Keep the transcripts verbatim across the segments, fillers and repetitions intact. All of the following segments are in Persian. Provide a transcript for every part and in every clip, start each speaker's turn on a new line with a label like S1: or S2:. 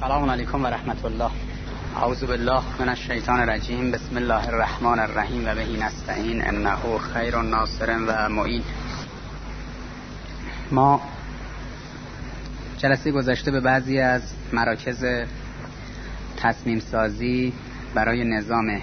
S1: السلام علیکم و رحمت الله. اعوذ بالله من الشیطان الرجیم. بسم الله الرحمن الرحیم و بهی نستعین انه خیر ناصر و معین. ما جلسه گذشته به بعضی از مراکز تصمیم سازی برای نظام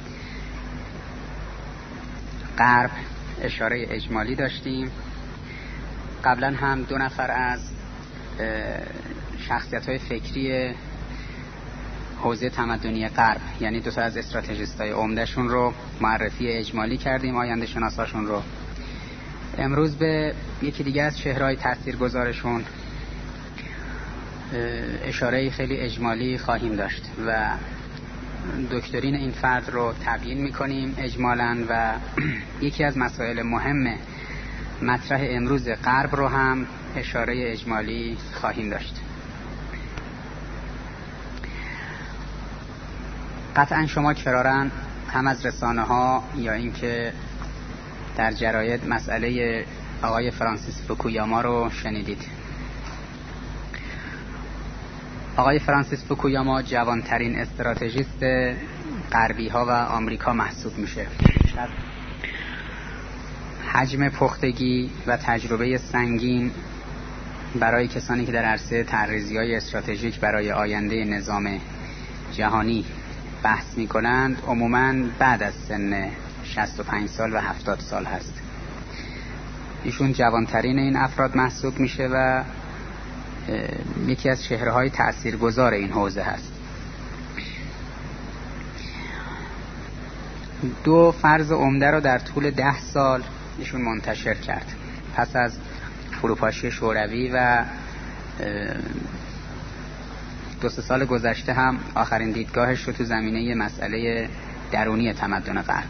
S1: غرب اشاره اجمالی داشتیم. قبلا هم دو نفر از شخصیت‌های فکری حوزه تمدنی غرب، یعنی دو تا از استراتژیست‌های عمده‌شون رو معرفی اجمالی کردیم، آینده شناساشون رو. امروز به یکی دیگه از چهره‌های تاثیرگذارشون اشاره خیلی اجمالی خواهیم داشت و دکترین این فرد رو تبیین می‌کنیم اجمالاً و یکی از مسائل مهم مطرح امروز غرب رو هم اشاره اجمالی خواهیم داشت. قطعا شما کرارن هم از رسانه ها یا اینکه در جراید مسئله آقای فرانسیس فوکویاما رو شنیدید. آقای فرانسیس فوکویاما جوانترین استراتژیست غربی ها و آمریکا محسوب میشه. حجم پختگی و تجربه سنگین برای کسانی که در عرصه طرح‌ریزی‌های استراتژیک برای آینده نظام جهانی بحث می‌کنند عموماً بعد از سن شصت و پنج سال و هفتاد سال هست. ایشون جوانترین این افراد محسوب میشه و یکی از چهره‌های تأثیرگذار این حوزه هست. دو فرض عمده رو در طول ده سال ایشون منتشر کرد. پس از فروپاشی شوروی و دو سه سال گذشته هم آخرین دیدگاهش رو تو زمینه مسئله درونی تمدن غرب.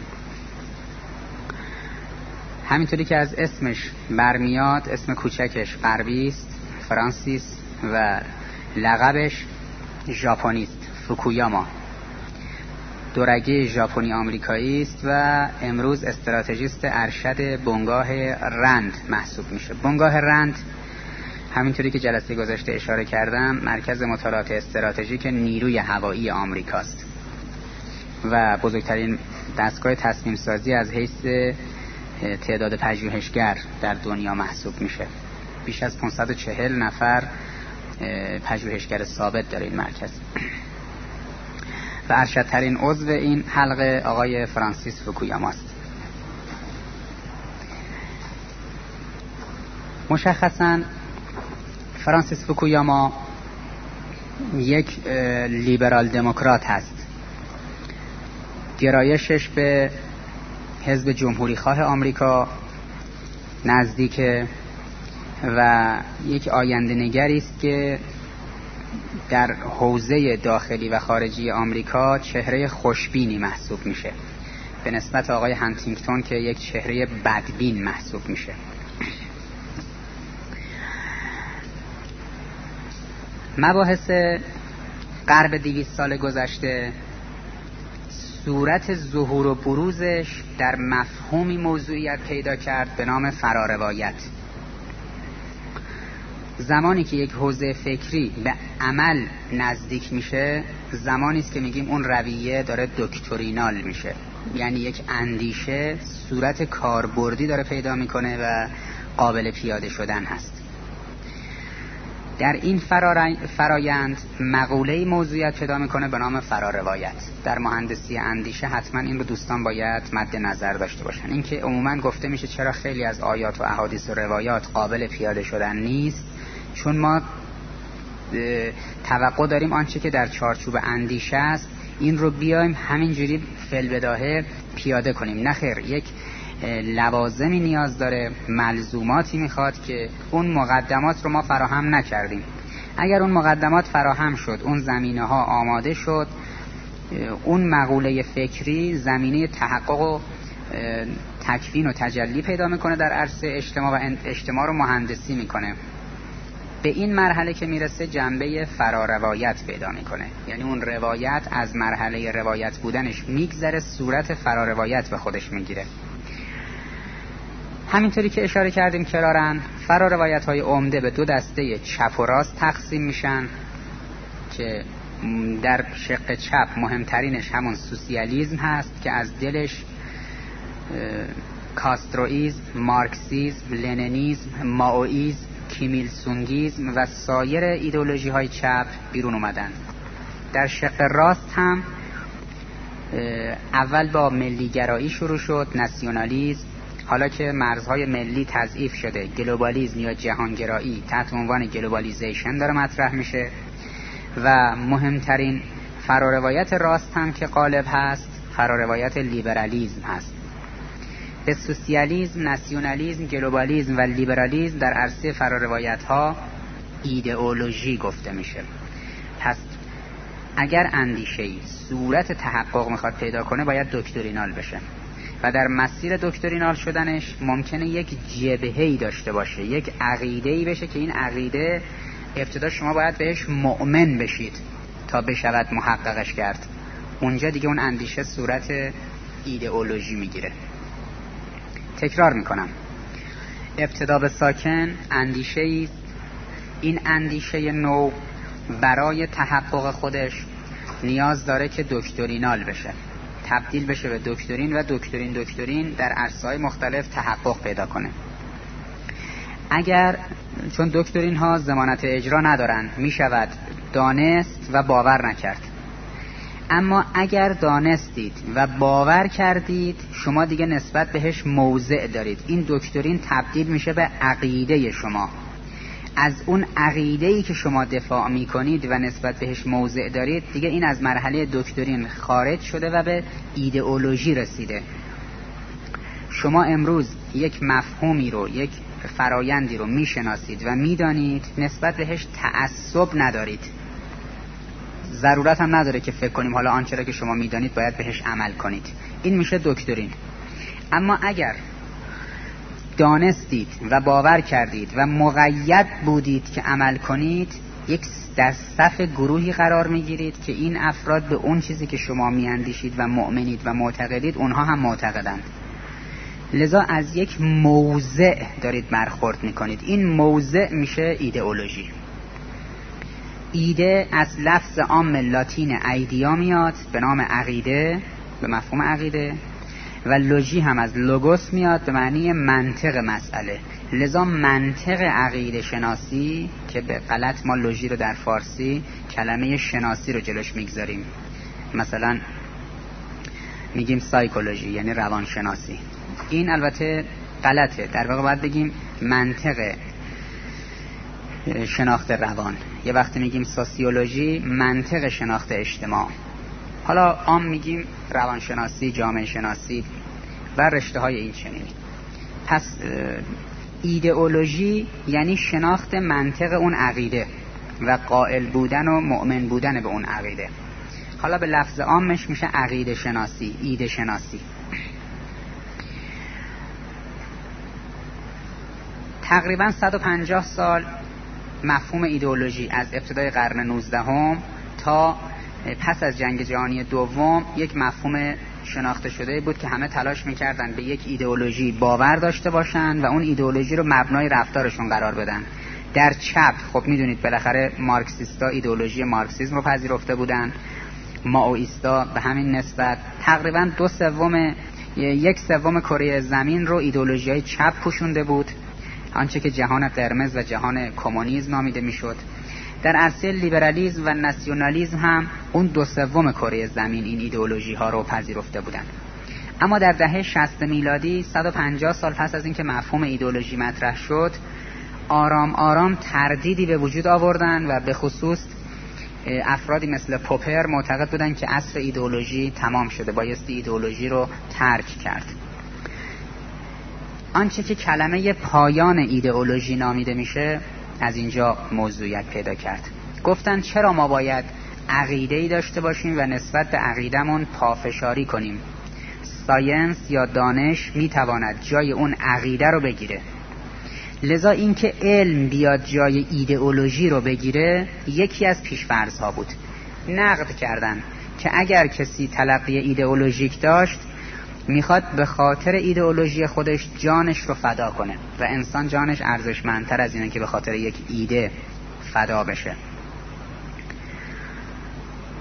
S1: همینطوری که از اسمش برمیاد، اسم کوچکش غربی است، فرانسیس، و لقبش ژاپنی است، فوکویاما. دورگه ژاپنی آمریکایی است و امروز استراتژیست ارشد بنگاه رند محسوب میشه. بنگاه رند همینطوری که جلسه گذشته اشاره کردم مرکز مطالعات استراتژیک نیروی هوایی آمریکاست و بزرگترین دستگاه تصمیم سازی از حیث تعداد پژوهشگر در دنیا محسوب میشه. بیش از پانصد و چهل نفر پژوهشگر ثابت داره این مرکز و ارشدترین عضو این حلقه آقای فرانسیس فوکویاما است. مشخصاً فرانسیس فوکویاما یک لیبرال دموکرات هست. گرایشش به حزب جمهوری خواه آمریکا نزدیکه و یک آینده نگری است که در حوزه داخلی و خارجی آمریکا چهره خوشبینی محسوب میشه به نسبت آقای هانتینگتون که یک چهره بدبین محسوب میشه. مباحث غرب دویست سال گذشته صورت ظهور و بروزش در مفهومی موضوعیت پیدا کرد به نام فراروایت. زمانی که یک حوزه فکری به عمل نزدیک میشه، زمانی است که میگیم اون رویه داره دکترینال میشه، یعنی یک اندیشه صورت کاربردی داره پیدا میکنه و قابل پیاده شدن هست. در این فرایند مقوله موضوعیت پیدا میکنه به نام فراروایت. در مهندسی اندیشه حتما این رو دوستان باید مد نظر داشته باشن. این که عموما گفته میشه چرا خیلی از آیات و احادیث و روایات قابل پیاده شدن نیست، چون ما توقع داریم آنچه که در چارچوب اندیشه است این رو بیایم همینجوری فی‌البداهه پیاده کنیم. نه خیر، یک لوازمی نیاز داره، ملزوماتی میخواد که اون مقدمات رو ما فراهم نکردیم. اگر اون مقدمات فراهم شد، اون زمینه ها آماده شد، اون مقوله فکری زمینه تحقق و تکوین و تجلی پیدا میکنه در عرصه اجتماع و اجتماع رو مهندسی میکنه. به این مرحله که میرسه جنبه فراروایت پیدا میکنه، یعنی اون روایت از مرحله روایت بودنش میگذره، صورت فراروایت به خودش میگیره. همینطوری که اشاره کردیم کرارن، فراروایت های عمده به دو دسته چپ و راست تقسیم میشن. که در شق چپ مهمترینش همون سوسیالیسم هست که از دلش کاسترویزم، مارکسیزم، لنینیزم، مائویزم، کیمیل سونگیزم و سایر ایدئولوژی های چپ بیرون اومدن. در شق راست هم اول با ملیگرایی شروع شد، ناسیونالیسم، حالا که مرزهای ملی تضعیف شده، گلوبالیسم یا جهانگرایی تحت عنوان گلوبالیزیشن داره مطرح میشه و مهمترین فراروایت راست هم که غالب هست فراروایت لیبرالیسم هست. به سوسیالیسم، ناسیونالیسم، گلوبالیسم و لیبرالیسم در عرصه فراروایت ها ایدئولوژی گفته میشه. پس اگر اندیشه‌ای صورت تحقق میخواد پیدا کنه باید دکترینال بشه و در مسیر دکترینال شدنش ممکنه یک جبهه‌ای داشته باشه، یک عقیده‌ای بشه که این عقیده ابتدا شما باید بهش مؤمن بشید تا بشود محققش کرد. اونجا دیگه اون اندیشه صورت ایدئولوژی میگیره. تکرار میکنم، ابتدا به ساکن اندیشه‌ای، این اندیشه نو برای تحقق خودش نیاز داره که دکترینال بشه، تبدیل بشه به دکترین و دکترین دکترین در عرصه‌های مختلف تحقق پیدا کنه. اگر چون دکترین ها ضمانت اجرا ندارن میشود دانست و باور نکرد، اما اگر دانستید و باور کردید شما دیگه نسبت بهش موضع دارید. این دکترین تبدیل میشه به عقیده شما. از اون عقیده‌ای که شما دفاع میکنید و نسبت بهش موضع دارید دیگه این از مرحله دکترین خارج شده و به ایدئولوژی رسیده. شما امروز یک مفهومی رو، یک فرایندی رو میشناسید و میدانید، نسبت بهش تعصب ندارید. ضرورت هم نداره که فکر کنیم حالا آنچه را که شما میدانید باید بهش عمل کنید. این میشه دکترین. اما اگر دانستید و باور کردید و مقید بودید که عمل کنید، یک در صف گروهی قرار میگیرید که این افراد به اون چیزی که شما میاندیشید و مؤمنید و معتقدید اونها هم معتقدند. لذا از یک موضع دارید برخورد میکنید. این موضع میشه ایدئولوژی. ایده از لفظ عام لاتین ایدیا میاد به نام عقیده، به مفهوم عقیده، و لوژی هم از لوگوس میاد به معنی منطق مسئله. لذا منطق عقیده شناسی که به غلط ما لوژی رو در فارسی کلمه شناسی رو جلوش میگذاریم، مثلا میگیم سایکولوژی یعنی روانشناسی، این البته غلطه. در واقع باید بگیم منطق شناخت روان. یه وقتی میگیم سوسیولوژی منطق شناخت اجتماع، حالا عام میگیم روانشناسی، جامعه شناسی و رشته های این چنینی. پس ایدئولوژی یعنی شناخت منطق اون عقیده و قائل بودن و مؤمن بودن به اون عقیده. حالا به لفظ عامش میشه عقیده شناسی، ایده شناسی. تقریبا صد و پنجاه سال مفهوم ایدئولوژی از ابتدای قرن نوزدهم تا پس از جنگ جهانی دوم یک مفهوم شناخته شده بود که همه تلاش میکردن به یک ایدئولوژی باور داشته باشن و اون ایدئولوژی رو مبنای رفتارشون قرار بدن. در چپ خب میدونید بالاخره مارکسیستا ایدئولوژی مارکسیسم رو پذیرفته بودن، مائویستا به همین نسبت. تقریبا دو سوم یک سوم کره زمین رو ایدئولوژی‌های چپ پوشونده بود، آنچه که جهان قرمز و جهان کمونیسم نامیده میشد. در عرصه لیبرالیسم و ناسیونالیسم هم اون دو سوم کره زمین این ایدئولوژی ها رو پذیرفته بودند. اما در دهه شصت میلادی، صد و پنجاه سال پس از اینکه مفهوم ایدئولوژی مطرح شد، آرام آرام تردیدی به وجود آوردن و به خصوص افرادی مثل پوپر معتقد بودن که عصر ایدئولوژی تمام شده، بایستی ایدئولوژی رو ترک کرد. آنچه که کلمه پایان ایدئولوژی نامیده میشه از اینجا موضوعیت پیدا کرد. گفتن چرا ما باید عقیده‌ای داشته باشیم و نسبت به عقیدمون پافشاری کنیم؟ ساینس یا دانش میتواند جای اون عقیده رو بگیره. لذا اینکه علم بیاد جای ایدئولوژی رو بگیره یکی از پیش‌فرض‌ها بود. نقد کردن که اگر کسی تلقی ایدئولوژیک داشت میخواد به خاطر ایدئولوژی خودش جانش رو فدا کنه و انسان جانش ارزشمندتر از اینه که به خاطر یک ایده فدا بشه.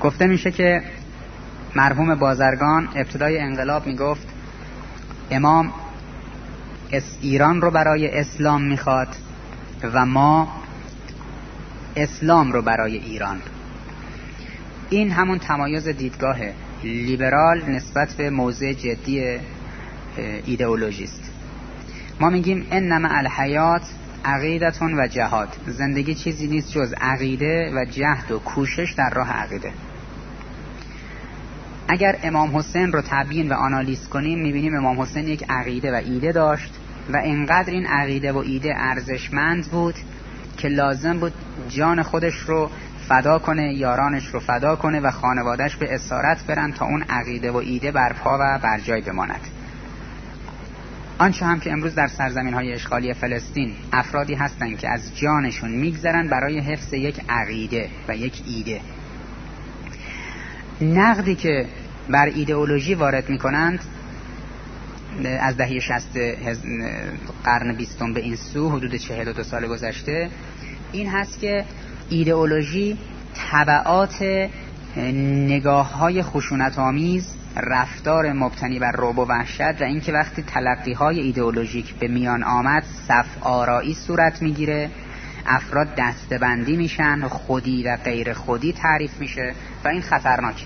S1: گفته میشه که مرحوم بازرگان ابتدای انقلاب میگفت امام ایران رو برای اسلام میخواد و ما اسلام رو برای ایران. این همون تمایز دیدگاه لیبرال نسبت به موضع جدی ایدئولوژی است. ما میگیم انما الحیات عقیدتون و جهاد، زندگی چیزی نیست جز عقیده و جهد و کوشش در راه عقیده. اگر امام حسین رو تبیین و آنالیز کنیم میبینیم امام حسین یک عقیده و ایده داشت و اینقدر این عقیده و ایده ارزشمند بود که لازم بود جان خودش رو فدا کنه، یارانش رو فدا کنه و خانوادهش به اسارت برن تا اون عقیده و ایده برپا و بر جای بماند. آنچه هم که امروز در سرزمین‌های اشغالی فلسطین افرادی هستند که از جانشون میگذرن برای حفظ یک عقیده و یک ایده. نقدی که بر ایدئولوژی وارد میکنند از دهه شصت قرن بیستم به این سو، حدود چهل و دو سال گذشته، این هست که ایدئولوژی تبعات نگاه‌های خشونت‌آمیز، رفتار مبتنی بر رعب و وحشت و اینکه وقتی تلقی‌های ایدئولوژیک به میان آمد صف آرایی صورت میگیره، افراد دسته‌بندی میشن، خودی و غیر خودی تعریف میشه و این خطرناک.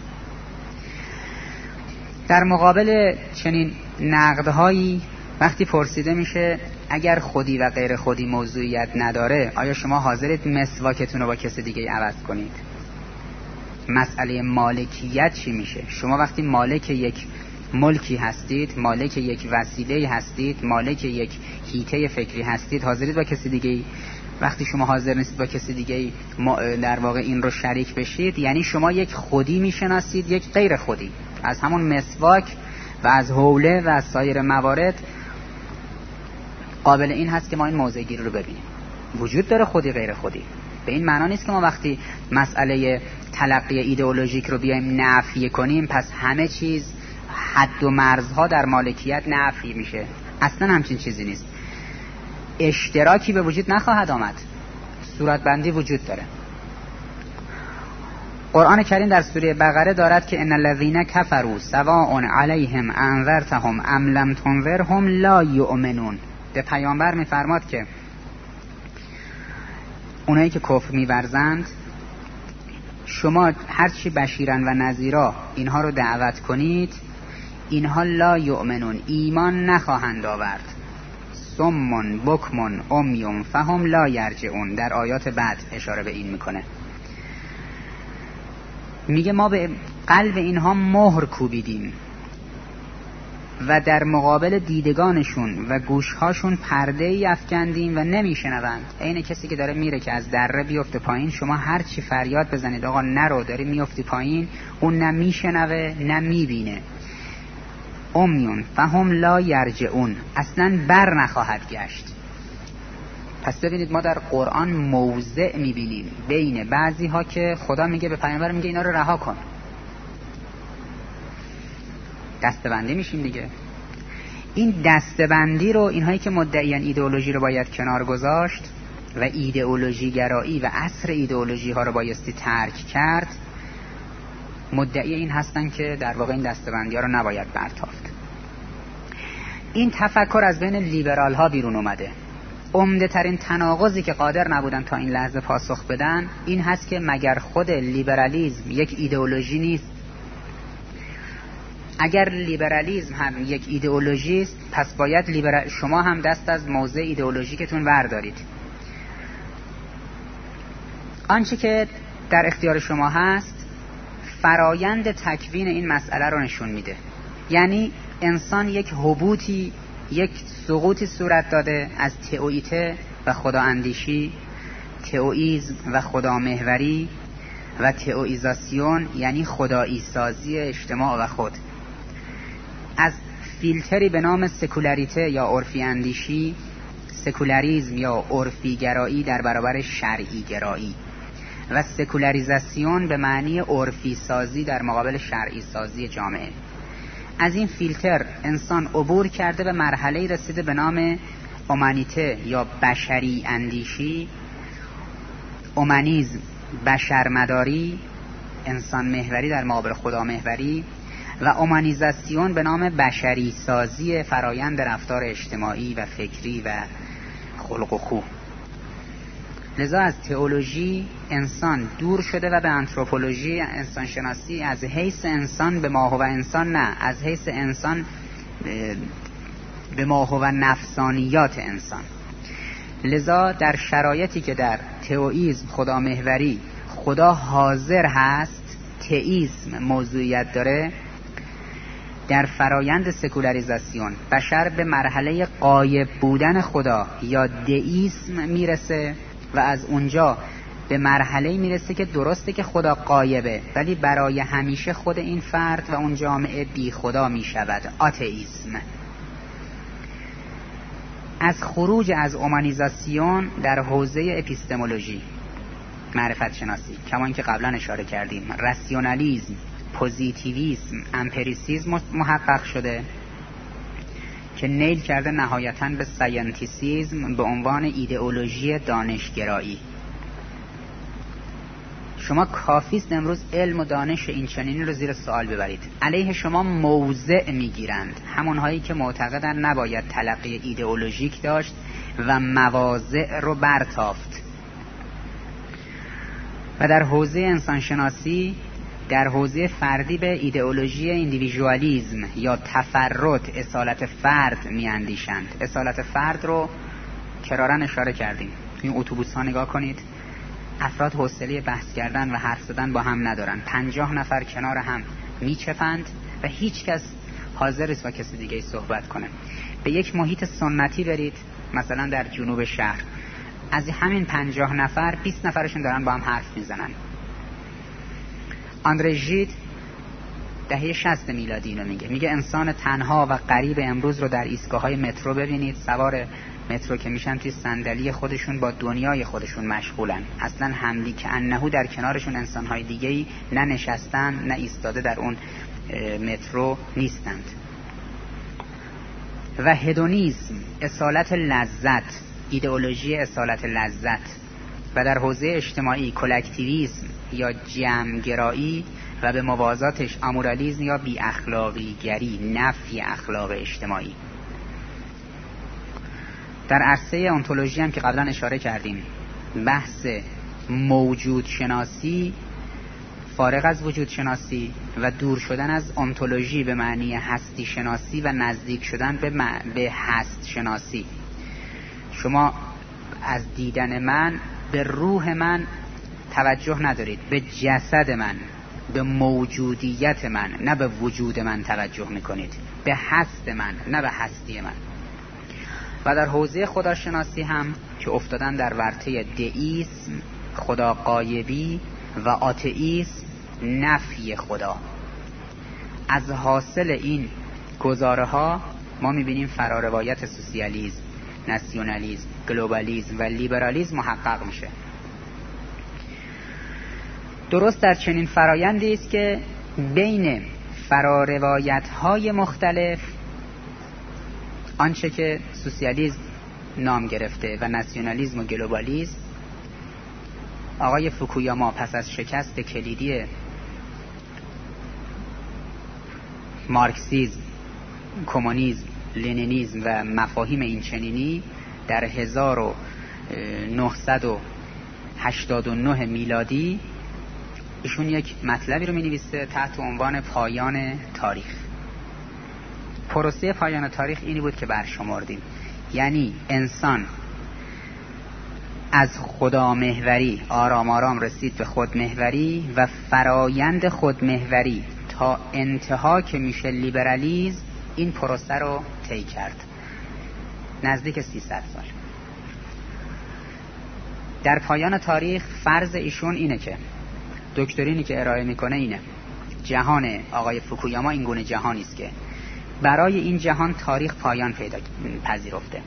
S1: در مقابل چنین نقدهایی وقتی پرسیده میشه اگر خودی و غیر خودی موضوعیت نداره آیا شما حاضرید مسواکتون رو با کسی دیگه عوض کنید؟ مسئله مالکیت چی میشه؟ شما وقتی مالک یک ملکی هستید، مالک یک وسیله هستید، مالک یک هیته فکری هستید، حاضرید با کسی دیگه وقتی شما حاضر نیستید با کسی دیگه در واقع این رو شریک بشید، یعنی شما یک خودی میشناسید یک غیر خودی. از همون مسواک و از حوله و از سایر موارد قابل این هست که ما این موضع گیری رو ببینیم. وجود داره خودی غیر خودی. به این معنا نیست که ما وقتی مسئله تلقی ایدئولوژیک رو بیایم نفی کنیم پس همه چیز حد و مرزها در مالکیت نفی میشه. اصلا همچین چیزی نیست. اشتراکی به وجود نخواهد آمد، صورتبندی وجود داره. قرآن کریم در سوره بقره دارد که ان الذين كفروا سواء علیهم انذرتهم ام لم تنذرهم لا یؤمنون. به پیامبر میفرماد که اونایی که کفر می‌ورزند شما هرچی بشیرن و نذیرا اینها رو دعوت کنید اینها لا یؤمنون، ایمان نخواهند آورد. صمٌ بکمٌ عمیٌ فهم لا یرجعون. در آیات بعد اشاره به این میکنه، میگه ما به قلب اینها مهر کوبیدیم و در مقابل دیدگانشون و گوشهاشون پرده ای افکندیم و نمیشنوند. عین کسی که داره میره که از دره بیفته پایین، شما هر چی فریاد بزنید آقا نرو داری میفتی پایین، اون نه میشنوه نه میبینه. امیون فهم لا یرجعون، اصلا بر نخواهد گشت. پس ببینید ما در قرآن موضع میبینیم بین بعضی ها که خدا میگه به پیامبر میگه اینا رو رها کن، دستبندی میشیم دیگه. این دستبندی رو اینهایی که مدعیان ایدئولوژی رو باید کنار گذاشت و ایدئولوژی گرایی و عصر ایدئولوژی ها رو بایستی ترک کرد، مدعی این هستن که در واقع این دستبندی ها رو نباید برتافت. این تفکر از بین لیبرال ها بیرون اومده. عمده ترین تناقضی که قادر نبودن تا این لحظه پاسخ بدن این هست که مگر خود لیبرالیسم یک ایدئولوژی نیست؟ اگر لیبرالیسم هم یک ایدئولوژی است پس باید لیبرال شما هم دست از موضع ایدئولوژیکتون بردارید. آنچه که در اختیار شما هست فرایند تکوین این مسئله رو نشون میده. یعنی انسان یک هبوطی، یک سقوطی صورت داده از تئوئیته و خدا اندیشی، تئوئیسم و خدا محوری و تئوئیزاسیون یعنی خدایی سازی اجتماع و خود، از فیلتری به نام سکولاریته یا عرفی اندیشی، سکولاریزم یا عرفی گرایی در برابر شرعی گرایی و سکولاریزاسیون به معنی عرفی سازی در مقابل شرعی سازی جامعه. از این فیلتر انسان عبور کرده به مرحله رسیده به نام اومانیته یا بشری اندیشی، اومانیزم بشرمداری انسان محوری در مقابل خدا محوری و اومانیزاسیون به نام بشری سازی فرایند رفتار اجتماعی و فکری و خلق و خو. لذا از تئولوژی انسان دور شده و به آنتروپولوژی انسان شناسی از حیث انسان به ما هو انسان، نه، از حیث انسان به ما هو نفسانیات انسان. لذا در شرایطی که در تئوئیسم خدا محوری خدا حاضر هست، تئیسم موضوعیت داره، در فرایند سکولاریزاسیون بشر به مرحله غایب بودن خدا یا دئیسم میرسه و از اونجا به مرحله میرسه که درسته که خدا غایبه ولی برای همیشه خود این فرد و اون جامعه بی خدا میشود، آتئیسم. از خروج از اومانیزاسیون در حوزه اپیستمولوژی، معرفت شناسی، کما اینکه قبلا اشاره کردیم، راسیونالیسم، پوزیتیویسم، امپریسیسم محقق شده که نیل کرده نهایتاً به ساینتیسیسم به عنوان ایدئولوژی دانشگرایی. شما کافیست امروز علم و دانش این چنینی رو زیر سوال ببرید، علیه شما موضع میگیرند، همونهایی که معتقدن نباید تلقی ایدئولوژیک داشت و مواضع رو برتافت. و در حوزه انسانشناسی، در حوزه فردی به ایدئولوژی ایندیویژوالیسم یا تفرد، اصالت فرد میاندیشند. اصالت فرد رو کرارن اشاره کردیم. توی این اتوبوس ها نگاه کنید، افراد حوصله بحث کردن و حرف زدن با هم ندارن، پنجاه نفر کنار هم میچپند و هیچ کس حاضر است با کسی دیگه صحبت کنه. به یک محیط سنتی برید، مثلا در جنوب شهر، از همین پنجاه نفر بیست نفرشون دارن با هم حرف میزنن. آندره ژید دهه شصت میلادی اینو میگه، میگه انسان تنها و غریب امروز رو در ایستگاه‌های مترو ببینید، سوار مترو که میشن توی صندلی خودشون با دنیای خودشون مشغولن، اصلا حملی که انهو در کنارشون انسان‌های دیگه‌ای نه نشستن نه ایستاده در اون مترو نیستند. و هدونیسم، اصالت لذت، ایدئولوژی اصالت لذت. و در حوزه اجتماعی کلکتیویسم یا جمع‌گرایی و به موازاتش آمورالیسم یا بی اخلاقی گری، نفی اخلاق اجتماعی. در عرصه انتولوژی هم که قبلا اشاره کردیم، بحث موجود شناسی فارغ از وجود شناسی و دور شدن از انتولوژی به معنی هستی شناسی و نزدیک شدن به, مع... به هست شناسی. شما از دیدن من به روح من توجه ندارید، به جسد من، به موجودیت من، نه به وجود من توجه میکنید، به هست من نه به هستی من. و در حوزه خداشناسی هم که افتادن در ورطه دئیسم، خدا غایبی و آتئیسم، نفی خدا. از حاصل این گزاره ها ما میبینیم فراروایت سوسیالیسم، ناسیونالیسم، گلوبالیسم و لیبرالیسم محقق میشه. درست در چنین فرایندی است که بین فراروایت های مختلف، آنچه که سوسیالیسم نام گرفته و ناسیونالیسم و گلوبالیسم، آقای فوکویاما پس از شکست کلیدی مارکسیسم، کمونیسم، لنینیسم و مفاهیم این چنینی در هزار و نهصد و هشتاد و نه میلادی ایشون یک مطلبی رو می نویسه تحت عنوان پایان تاریخ. پروسه پایان تاریخ اینی بود که برشمردیم، یعنی انسان از خودامحوری آرام آرام رسید به خودمحوری و فرایند خودمحوری تا انتها که میشه لیبرالیسم این پروسه رو طی کرد، نزدیک سیصد سال. در پایان تاریخ فرض ایشون اینه که دکترینی که ارائه میکنه اینه، جهان آقای فوکویاما این گونه جهانی است که برای این جهان تاریخ پایان پیدا پذیرفته،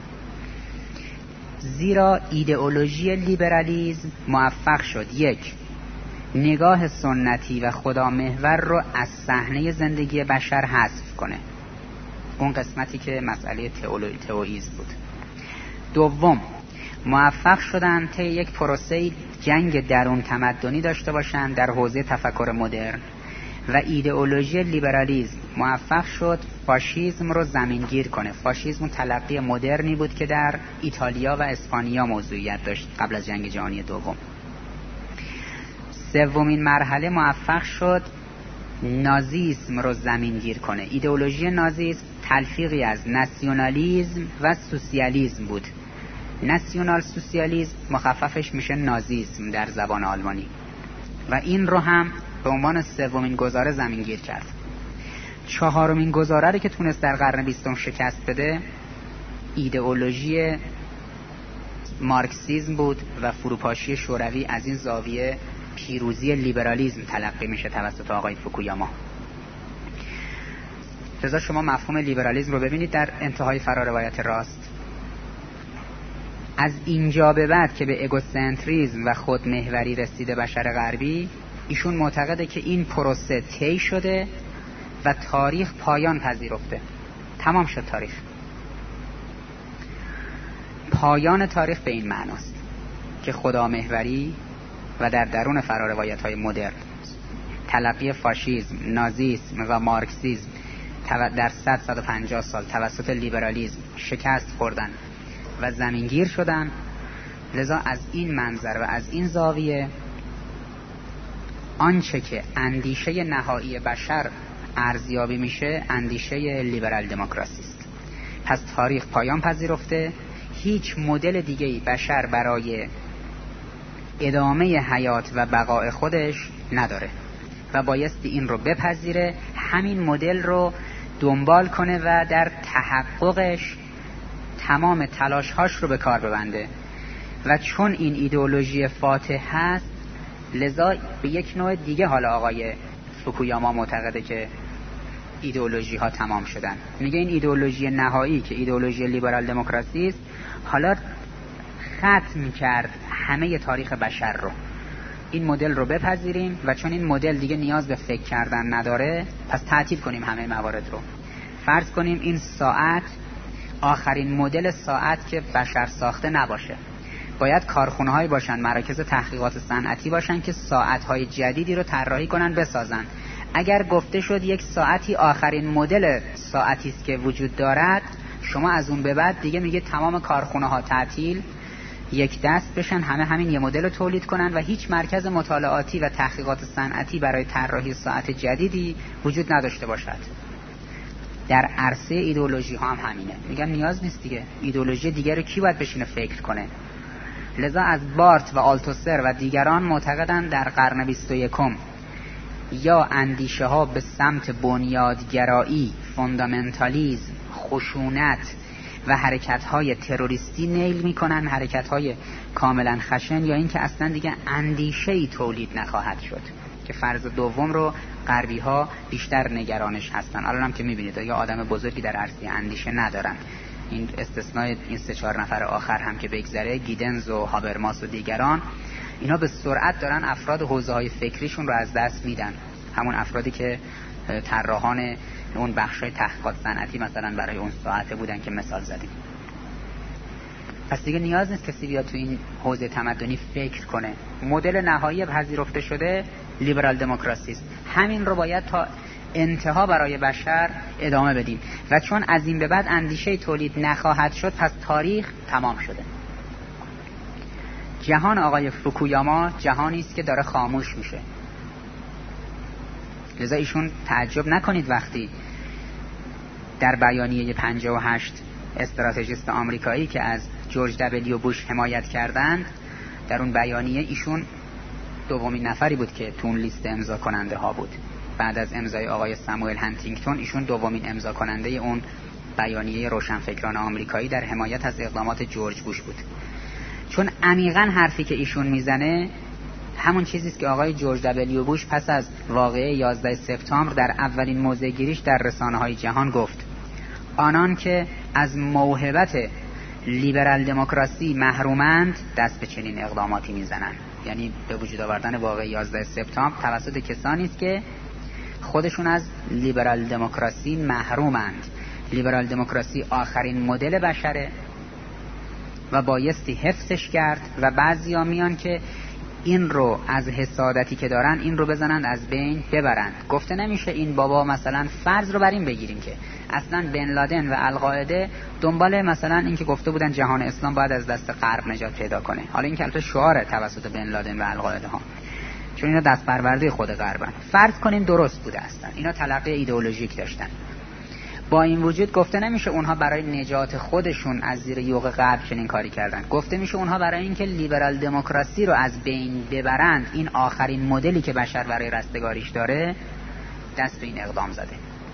S1: زیرا ایدئولوژی لیبرالیسم موفق شد یک، نگاه سنتی و خدامحور رو از صحنه زندگی بشر حذف کنه، اون قسمتی که مسئله تئوئیسم بود. دوم، موفق شدن طی یک پروسه جنگ درون تمدنی داشته باشند در حوزه تفکر مدرن و ایدئولوژی لیبرالیسم موفق شد فاشیسم رو زمینگیر کنه. فاشیسم تلقی مدرنی بود که در ایتالیا و اسپانیا موضوعیت داشت قبل از جنگ جهانی دوم. سومین مرحله موفق شد نازیسم رو زمینگیر کنه. ایدئولوژی نازیسم تلفیقی از ناسیونالیسم و سوسیالیسم بود. ناسیونال سوسیالیسم مخففش میشه نازیسم در زبان آلمانی و این رو هم به عنوان سومین گزاره زمینگیر کرد. چهارمین گزاره رو که تونست در قرن بیستم شکست بده ایدئولوژی مارکسیسم بود و فروپاشی شوروی از این زاویه پیروزی لیبرالیسم تلقی میشه توسط آقای فوکویاما. لذا شما مفهوم لیبرالیسم رو ببینید در انتهای فراروایت راست. از اینجا به بعد که به اگوسنتریسم و خودمحوری رسیده بشر غربی، ایشون معتقده که این پروسه طی شده و تاریخ پایان پذیرفته. تمام شد تاریخ. پایان تاریخ به این معناست که خدامحوری و در درون فراروایت‌های مدرن تلقی فاشیسم، نازیسم و مارکسیسم در صد صد و پنجاه سال توسط لیبرالیسم شکست خوردن و زمینگیر شدن. لذا از این منظر و از این زاویه آنچه که اندیشه نهایی بشر ارزیابی میشه اندیشه لیبرال دموکراسی است. پس تاریخ پایان پذیرفته، هیچ مدل دیگه‌ای بشر برای ادامه حیات و بقای خودش نداره و بایستی این رو بپذیره، همین مدل رو دنبال کنه و در تحققش تمام تلاش‌هاش رو به کار ببنده. و چون این ایدئولوژی فاتح هست، لذا به یک نوع دیگه حالا آقای فوکویاما معتقده که ایدئولوژی ها تمام شدن. میگه این ایدئولوژی نهایی که ایدئولوژی لیبرال دموکراسی است حالا ختم کرد همه تاریخ بشر رو. این مدل رو بپذیریم و چون این مدل دیگه نیاز به فکر کردن نداره، پس تعطیل کنیم همه موارد رو. فرض کنیم این ساعت آخرین مدل ساعت که بشر ساخته نباشه. باید کارخونه هایی باشن، مراکز تحقیقات صنعتی باشن که ساعت های جدیدی رو طراحی کنن بسازن. اگر گفته شد یک ساعتی آخرین مدل ساعتی است که وجود دارد، شما از اون به بعد دیگه میگه تمام کارخونه ها تعطیل، یک دست بشن همه همین یه مدل رو تولید کنن و هیچ مرکز مطالعاتی و تحقیقات صنعتی برای طراحی ساعت جدیدی وجود نداشته باشد. در عرصه ایدئولوژی ها هم همینه. میگن نیاز نیست دیگه، ایدئولوژی دیگه رو کی باید بشینه فکر کنه. لذا از بارت و آلتوسر و دیگران معتقدند در قرن بیست و یکم یا اندیشه ها به سمت بنیادگرایی، فوندامنتالیزم، خشونت و حرکت های تروریستی نیل میکنن، حرکت های کاملا خشن، یا اینکه اصلا دیگه اندیشه ای تولید نخواهد شد که فرض دوم رو غربی ها بیشتر نگرانش هستن. الان هم که میبینید یا آدم بزرگی در عرصه اندیشه ندارن. این استثنای این سه چهار نفر آخر هم که بگذره، گیدنز و هابرماس و دیگران، اینا به سرعت دارن افراد حوزه های فکریشون رو از دست میدن. همون افرادی که طراحان اون بخشای تحقیقات صنعتی مثلا برای اون ساعته بودن که مثال زدیم. پس دیگه نیاز نیست کسی بیاد تو این حوزه تمدنی فکر کنه. مدل نهایی پذیرفته شده لیبرال دموکراسی است. همین رو باید تا انتها برای بشر ادامه بدیم و چون از این به بعد اندیشه تولید نخواهد شد، پس تاریخ تمام شده. جهان آقای فوکویاما جهانی است که داره خاموش میشه. لذا ایشون تعجب نکنید وقتی در بیانیه پنجاه و هشت استراتژیست آمریکایی که از جورج دبلیو بوش حمایت کردند، در اون بیانیه ایشون دومین نفری بود که تو اون لیست امضا کننده ها بود. بعد از امضای آقای ساموئل هانتینگتون ایشون دومین امضا کننده اون بیانیه روشنفکران آمریکایی در حمایت از اقدامات جورج بوش بود. چون عمیقاً حرفی که ایشون میزنه همون چیزی است که آقای جورج دبلیو بوش پس از واقعه یازده سپتامبر در اولین موضع گیریش در رسانه‌های جهان گفت. آنان که از موهبت لیبرال دموکراسی محرومند دست به چنین اقداماتی میزنند. یعنی به وجود آوردن واقعه یازده سپتامبر توسط کسانی است که خودشون از لیبرال دموکراسی محرومند. لیبرال دموکراسی آخرین مدل بشره و بایستی حفظش کرد و بعضیا میان که این رو از حسادتی که دارن این رو بزنند از بین ببرند. گفته نمیشه این بابا مثلا فرض رو بر این بگیریم که اصلا بن لادن و القاعده دنبال مثلا این که گفته بودن جهان اسلام باید از دست غرب نجات پیدا کنه. حالا این که البته شعاره توسط بن لادن و القاعده ها، چون اینا دست پرورده خود غربن. فرض کنیم درست بوده اصلا اینا تلقی ایدئولوژیک داشتن. با این وجود گفته نمیشه اونها برای نجات خودشون از زیر یوغ غرب چنین کاری کردن. گفته میشه اونها برای اینکه لیبرال دموکراسی رو از بین ببرند، این آخرین مدلی که بشر برای رستگاریش داره، دست به این اقدام زده.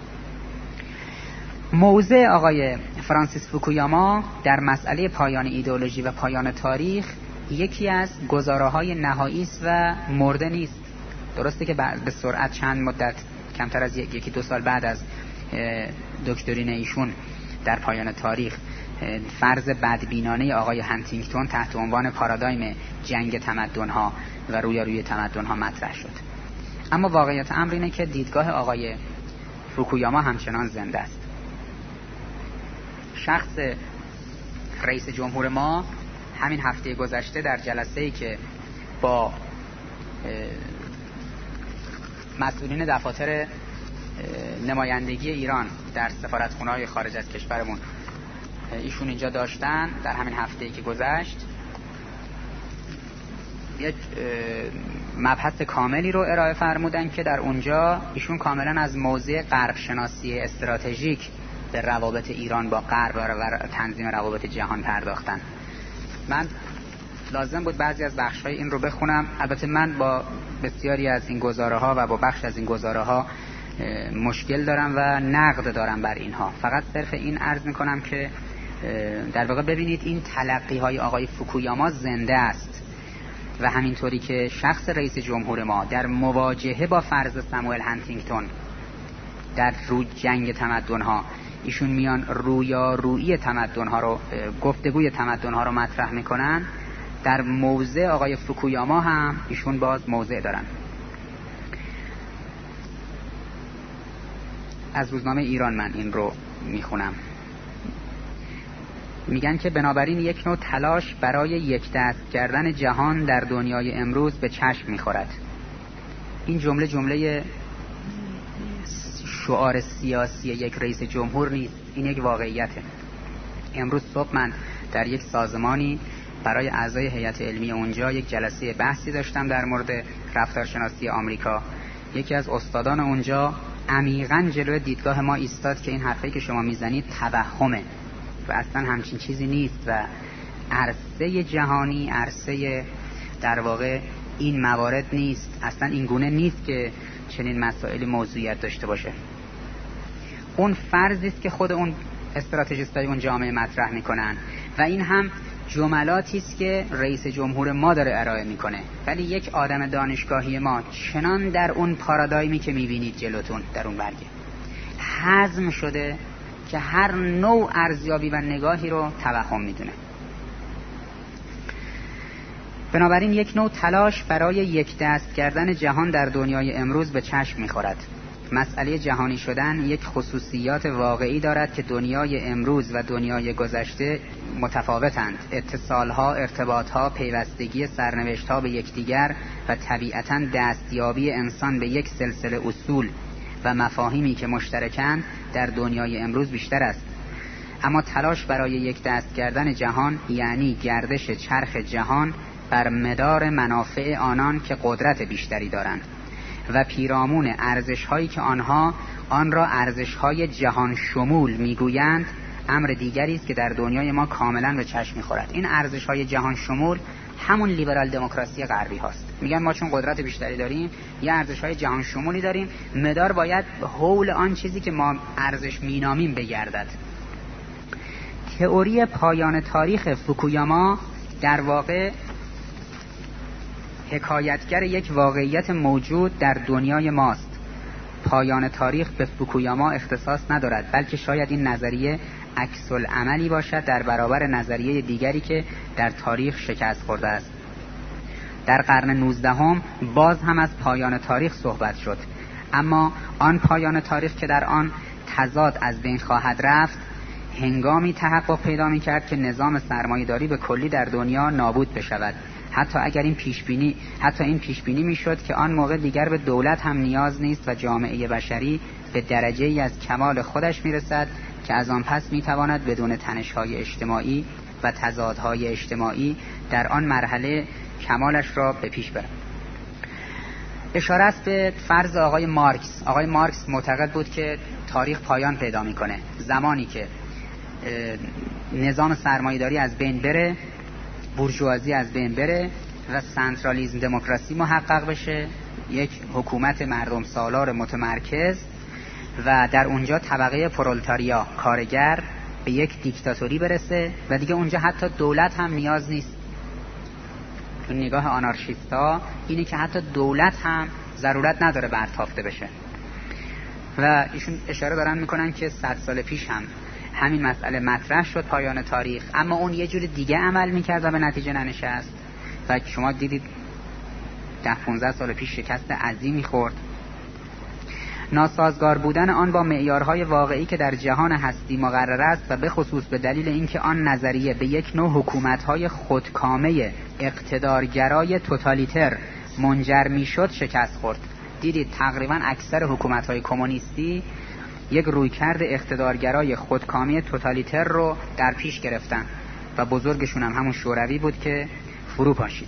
S1: موضع آقای فرانسیس فوکویاما در مسئله پایان ایدئولوژی و پایان تاریخ یکی از گزاره‌های نهایی است و مرده نیست. درسته که به سرعت چند مدت کمتر از یکی دو سال بعد از دکترین ایشون در پایان تاریخ فرض بدبینانه آقای هانتینگتون تحت عنوان پارادایم جنگ تمدن‌ها و رویارویی تمدن‌ها مطرح شد. اما واقعیت امر اینه که دیدگاه آقای فوکویاما همچنان زنده است. شخص رئیس جمهور ما همین هفته گذشته در جلسه‌ای که با مسئولین دفاتر نمایندگی ایران در سفارتخونه‌های خارج از کشورمون ایشون اینجا داشتن، در همین هفته‌ای که گذشت یک مبحث کاملی رو ارائه فرمودن که در اونجا ایشون کاملا از موضع غرب شناسی استراتژیک به روابط ایران با غرب و تنظیم روابط جهان پرداختن. من لازم بود بعضی از بخش‌های این رو بخونم. البته من با بسیاری از این گزاره‌ها و با بخش از این گزاره‌ها مشکل دارم و نقد دارم بر اینها. فقط صرف این عرض میکنم که در واقع ببینید این تلقی‌های آقای فوکویاما زنده است و همینطوری که شخص رئیس جمهور ما در مواجهه با فرض ساموئل هانتینگتون در روی جنگ تمدن‌ها ایشون میان رویارویی تمدن‌ها رو، گفتگوی تمدن‌ها رو مطرح میکنن، در موضع آقای فوکویاما هم ایشون باز موضع دارن. از روزنامه ایران من این رو میخونم. میگن که بنابراین یک نوع تلاش برای یک دست کردن جهان در دنیای امروز به چشم میخورد. این جمله جمله شعار سیاسی یک رئیس جمهور نیست، این یک واقعیته. امروز صبح من در یک سازمانی برای اعضای هیئت علمی اونجا یک جلسه بحثی داشتم در مورد رفتارشناسی آمریکا. یکی از استادان اونجا عمیقاً جلوی دیدگاه ما ایستاد که این حرفی که شما میزنید توهمه و اصلا همچین چیزی نیست و عرصه جهانی عرصه در واقع این موارد نیست، اصلا این گونه نیست که چنین مسائلی موضوعیت داشته باشه. اون فرضی است که خود اون استراتژیستای اون جامعه مطرح میکنن و این هم جملاتی است که رئیس جمهور ما داره ارائه میکنه، ولی یک آدم دانشگاهی ما چنان در اون پارادایمی که میبینید جلوتون در اون برگه هضم شده که هر نوع ارزیابی و نگاهی رو توهم میدونه. بنابراین یک نوع تلاش برای یک دست کردن جهان در دنیای امروز به چشم میخورد. مسئله جهانی شدن یک خصوصیات واقعی دارد که دنیای امروز و دنیای گذشته متفاوتند. اتصالها، ارتباطها، پیوستگی سرنوشتها به یکدیگر و طبیعتاً دستیابی انسان به یک سلسله اصول و مفاهیمی که مشترکند در دنیای امروز بیشتر است. اما تلاش برای یک دست کردن جهان یعنی گردش چرخ جهان بر مدار منافع آنان که قدرت بیشتری دارند و پیرامون ارزش‌هایی که آنها آن را ارزش‌های جهان شمول می‌گویند، امر دیگری است که در دنیای ما کاملاً به چشم می‌خورد. این ارزش‌های جهان شمول همون لیبرال دموکراسی غربی هاست. میگن ما چون قدرت بیشتری داریم یه ارزش‌های جهان شمولی داریم، مدار باید حول آن چیزی که ما ارزش مینامیم بگردد. تئوری پایان تاریخ فوکویاما در واقع حکایتگر یک واقعیت موجود در دنیای ماست. پایان تاریخ به فوکویاما اختصاص ندارد، بلکه شاید این نظریه عکس العملی باشد در برابر نظریه دیگری که در تاریخ شکست خورده است. در قرن نوزدهم باز هم از پایان تاریخ صحبت شد، اما آن پایان تاریخ که در آن تضاد از بین خواهد رفت هنگامی تحقق پیدا می‌کرد که نظام سرمایه‌داری به کلی در دنیا نابود بشود. حتی اگر این پیشبینی حتی این پیشبینی میشد که آن موقع دیگر به دولت هم نیاز نیست و جامعه بشری به درجه‌ای از کمال خودش میرسد که از آن پس میتواند بدون تنش‌های اجتماعی و تضادهای اجتماعی در آن مرحله کمالش را به پیش برد. اشاره است به فرض آقای مارکس. آقای مارکس معتقد بود که تاریخ پایان پیدا میکنه زمانی که نظام سرمایه‌داری از بین بره، بورژوازی از بین بره و سنترالیسم دموکراسی محقق بشه، یک حکومت مردم سالار متمرکز، و در اونجا طبقه پرولتاریا کارگر به یک دیکتاتوری برسه و دیگه اونجا حتی دولت هم نیاز نیست. تو نگاه آنارشیستا اینه که حتی دولت هم ضرورت نداره برتافته بشه و ایشون اشاره دارن میکنن که صد سال پیش هم همین مسئله مطرح شد، پایان تاریخ، اما اون یه جور دیگه عمل میکرد و به نتیجه ننشست و شما دیدید ده پانزده سال پیش شکست عظیمی خورد. ناسازگار بودن آن با معیارهای واقعی که در جهان هستی مقرر است و به خصوص به دلیل اینکه آن نظریه به یک نوع حکومت‌های خودکامه اقتدارگرای توتالیتر منجر میشد شکست خورد. دیدید تقریبا اکثر حکومت‌های کمونیستی یک رویکرد اقتدارگرای خودکامه توتالیتر رو در پیش گرفتن و بزرگشون هم همون شوروی بود که فرو پاشید.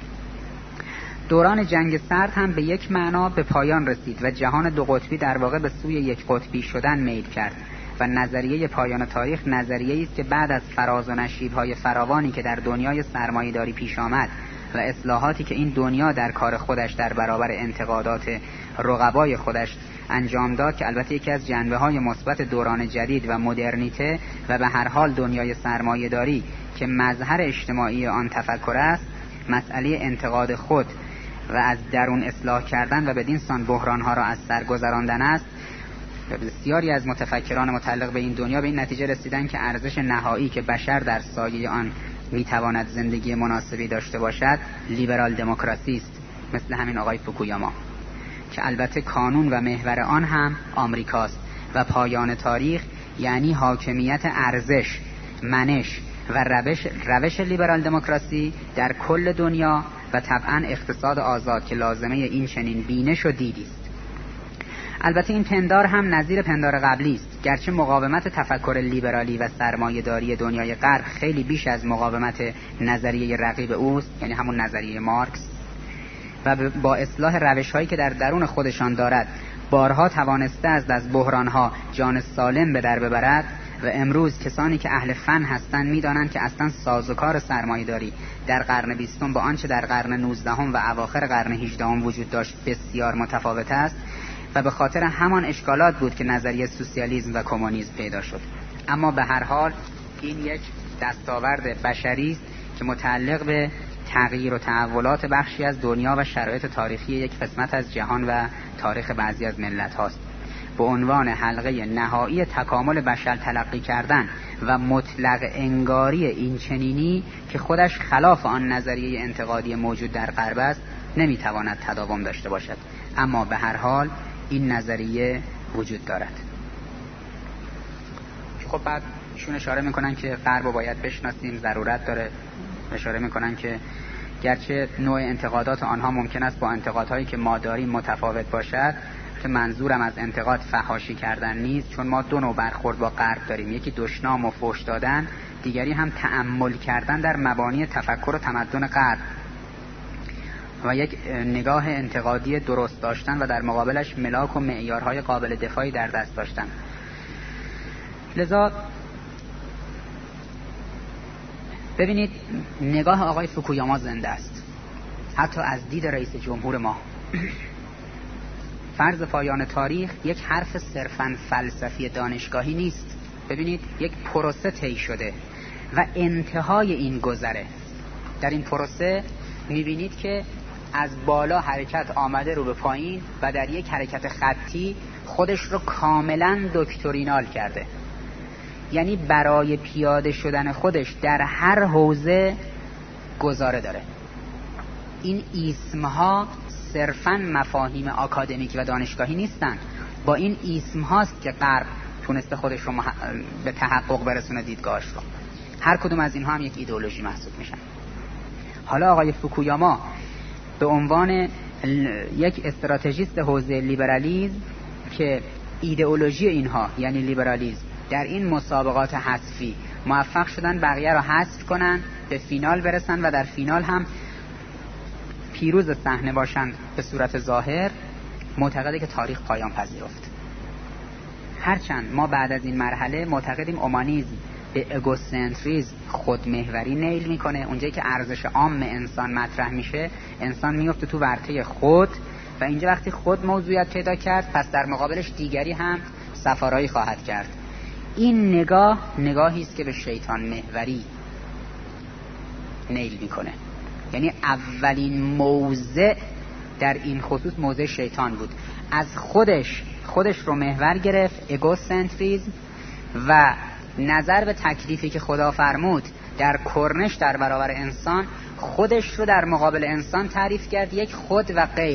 S1: دوران جنگ سرد هم به یک معنا به پایان رسید و جهان دو قطبی در واقع به سوی یک قطبی شدن میل کرد و نظریه پایان تاریخ نظریه‌ای است که بعد از فراز و نشیب‌های فراوانی که در دنیای سرمایه‌داری پیش آمد و اصلاحاتی که این دنیا در کار خودش در برابر انتقادات رقبای خودش انجام داد، که البته یکی از جنبه‌های مثبت دوران جدید و مدرنیته و به هر حال دنیای سرمایه‌داری که مظهر اجتماعی آن تفکر است، مسئله انتقاد خود و از درون اصلاح کردن و بدین سان بحران‌ها را از سر گذراندن است. بسیاری از متفکران متعلق به این دنیا به این نتیجه رسیدن که ارزش نهایی که بشر در سایه آن میتواند زندگی مناسبی داشته باشد لیبرال دموکراسی است، مثل همین آقای فوکویاما، که البته کانون و محور آن هم آمریکاست و پایان تاریخ یعنی حاکمیت ارزش، منش و روش روش لیبرال دموکراسی در کل دنیا و طبعا اقتصاد آزاد که لازمه این چنین بینش و دیدی است. البته این پندار هم نظیر پندار قبلی است، گرچه مقاومت تفکر لیبرالی و سرمایه‌داری دنیای غرب خیلی بیش از مقاومت نظریه رقیب اوست، یعنی همون نظریه مارکس، و با اصلاح روش‌هایی که در درون خودشان دارد بارها توانسته است از بحران‌ها جان سالم به در ببرد و امروز کسانی که اهل فن هستند می‌دانند که اصلا سازوکار سرمایه‌داری در قرن بیستم با آنچه در قرن نوزدهم و اواخر قرن هجدهم وجود داشت بسیار متفاوت است و به خاطر همان اشکالات بود که نظریه سوسیالیسم و کمونیسم پیدا شد. اما به هر حال این یک دستاورد بشری است که متعلق به تغییر و تحولات بخشی از دنیا و شرایط تاریخی یک قسمت از جهان و تاریخ بعضی از ملت هاست. به عنوان حلقه نهایی تکامل بشر تلقی کردن و مطلق انگاری این چنینی که خودش خلاف آن نظریه انتقادی موجود در غرب است نمیتواند تداوم داشته باشد. اما به هر حال این نظریه وجود دارد. خب بعد ایشون اشاره میکنن که غرب رو باید بشناسیم، ضرورت داره. اشاره میکنن که گرچه نوع انتقادات آنها ممکن است با انتقادهایی که ما داریم متفاوت باشد، که منظورم از انتقاد فحاشی کردن نیست، چون ما دو نوع برخورد با غرب داریم، یکی دشنام و فحش دادن، دیگری هم تأمل کردن در مبانی تفکر و تمدن غرب و یک نگاه انتقادی درست داشتن و در مقابلش ملاک و معیارهای قابل دفاعی در دست داشتن. لذا ببینید نگاه آقای فوکویاما زنده است، حتی از دید رئیس جمهور ما. فرض پایان تاریخ یک حرف صرفاً فلسفی دانشگاهی نیست. ببینید یک پروسه طی شده و انتهای این گذره. در این پروسه میبینید که از بالا حرکت آمده رو به پایین و در یک حرکت خطی خودش رو کاملاً دکترینال کرده، یعنی برای پیاده شدن خودش در هر حوزه گزاره داره. این اسمها صرفاً مفاهیم آکادمیک و دانشگاهی نیستند. با این اسم هاست که غرب تونسته خودش رو مح... به تحقق برسونه دیدگاهش رو. هر کدوم از اینها هم یک ایدئولوژی محسوب میشن. حالا آقای فوکویاما به عنوان یک استراتژیست حوزه لیبرالیسم که ایدئولوژی اینها یعنی لیبرالیسم در این مسابقات حذفی موفق شدن بقیه را حذف کنن، به فینال برسن و در فینال هم پیروز صحنه باشن به صورت ظاهر، معتقده که تاریخ پایان پذیرفت. هرچند ما بعد از این مرحله معتقدیم اومانیسم به اگوسنتریسم، خودمحوری نیل میکنه. اونجایی که ارزش عام انسان مطرح میشه، انسان میفته تو ورطه خود و اینجا وقتی خود موضوعیت پیدا کرد، پس در مقابلش دیگری هم سفارایی خواهد کرد. این نگاه نگاهی است که به شیطان محوری نیل میکنه. یعنی اولین موضع در این خصوص موضع شیطان بود. از خودش خودش رو محور گرفت، اگوسنتریسم، و نظر به تکلیفی که خدا فرمود در کرنش در برابر انسان، خودش رو در مقابل انسان تعریف کرد، یک خود و غیر.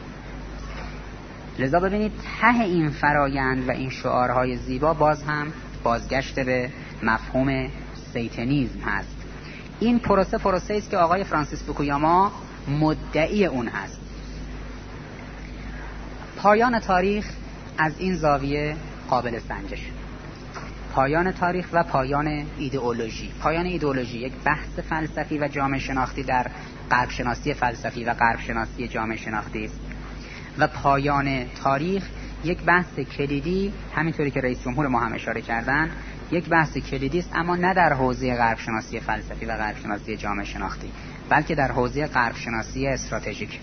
S1: لذا ببینید ته این فرایند و این شعارهای زیبا باز هم بازگشت به مفهوم سیتنیزم هست. این پروسه پروسه است که آقای فرانسیس فوکویاما مدعی اون هست. پایان تاریخ از این زاویه قابل سنجش. پایان تاریخ و پایان ایدئولوژی. پایان ایدئولوژی یک بحث فلسفی و جامعه شناختی در غرب شناسی فلسفی و غرب شناسی جامعه شناختی است و پایان تاریخ یک بحث کلیدی، همینطوری که رئیس جمهور ما هم اشاره کردن، یک بحث کلیدی است، اما نه در حوزه غرب شناسی فلسفی و غرب شناسی جامعه شناختی، بلکه در حوزه غرب شناسی استراتژیک.